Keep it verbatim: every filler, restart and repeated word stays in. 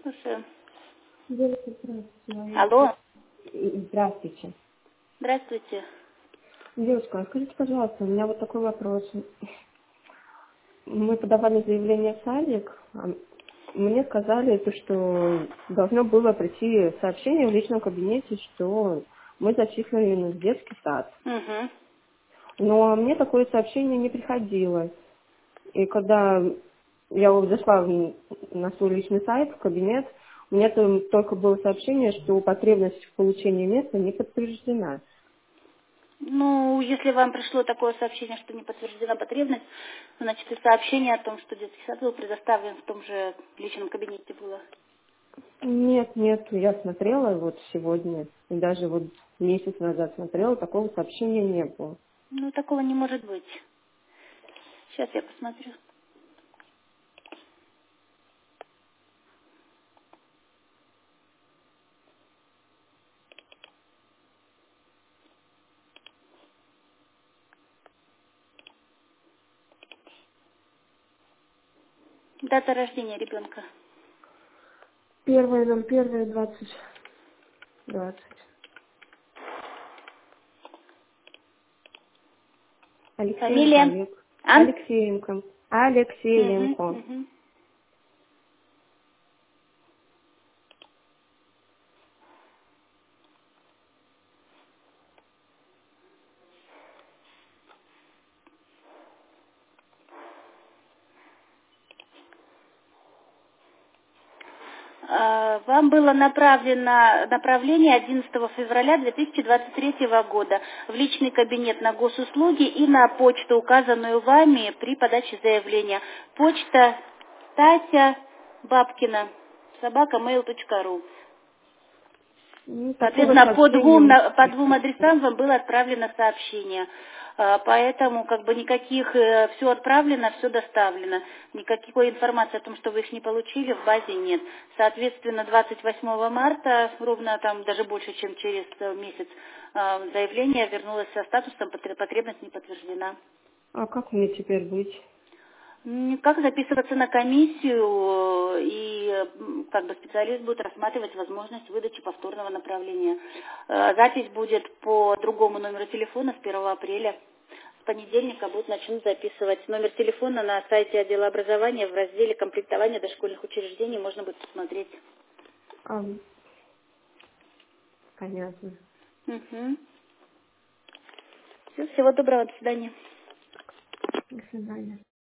Слушаю. Девушка, здравствуйте. Алло, Здравствуйте. здравствуйте. Девушка, а скажите, пожалуйста, у меня вот такой вопрос. Мы подавали заявление в садик. а Мне сказали, то, что должно было прийти сообщение в личном кабинете, что мы зачислены в детский сад. Угу. Но мне такое сообщение не приходило. И когда я вот зашла в- на свой личный сайт, в кабинет, у меня там только было сообщение, что потребность в получении места не подтверждена. Ну, если вам пришло такое сообщение, что не подтверждена потребность, значит и сообщение о том, что детский сад был предоставлен в том же личном кабинете было. Нет, нет, я смотрела вот сегодня, и даже вот месяц назад смотрела, такого сообщения не было. Ну, такого не может быть. Сейчас я посмотрю. Дата рождения ребенка. Первое, нам первое, двадцать, двадцать. Алексеенко Фамилия? Олег. Ан? Алексеенко. Угу, Алексеенко. угу. А, Вам было направлено направление одиннадцатого февраля две тысячи двадцать третьего года в личный кабинет на госуслуги и на почту, указанную вами при подаче заявления. Почта Тася Бабкина, собака mail точка ру. Ну, такого Соответственно, по двум, сообщения. на- по двум адресам вам было отправлено сообщение. А, Поэтому как бы никаких, все отправлено, все доставлено. Никакой информации о том, что вы их не получили, в базе нет. Соответственно, двадцать восьмого марта, ровно там даже больше, чем через э, месяц, а, заявление вернулось со статусом «Потре- потребность не подтверждена». А как мне теперь быть? М, Как записываться на комиссию, и м, как бы специалист будет рассматривать возможность выдачи повторного направления. Э, Запись будет по другому номеру телефона с первого апреля. С понедельника будут начнут записывать. Номер телефона на сайте отдела образования в разделе комплектования дошкольных учреждений можно будет посмотреть. А, понятно. Угу. Всего доброго, до свидания. До свидания.